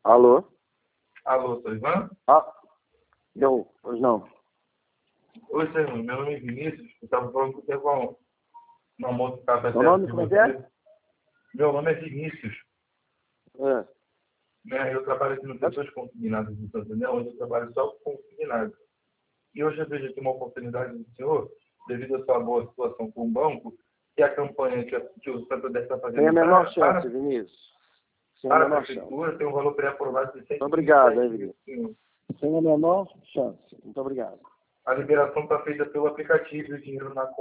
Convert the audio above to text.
Alô? Alô, sou Ivan? Não, pois não. Oi, senhor. Meu nome é Vinícius. Eu estava falando com você com uma moça que estava Seu nome, como é que é? Meu nome é Vinícius. É. Né? Eu trabalho aqui no Pessoas Consignadas de Santander, onde eu trabalho só com consignados. E hoje eu vejo aqui uma oportunidade do senhor, devido à sua boa situação com o banco, que a campanha que o Santander está fazendo Tem a menor chance, para Vinícius. Sem a a menor chance. prefeitura tem um valor pré-aprovado de Muito obrigado, 127 Vinícius. mil. Sem a menor chance. Muito obrigado. A liberação está feita pelo aplicativo e o dinheiro na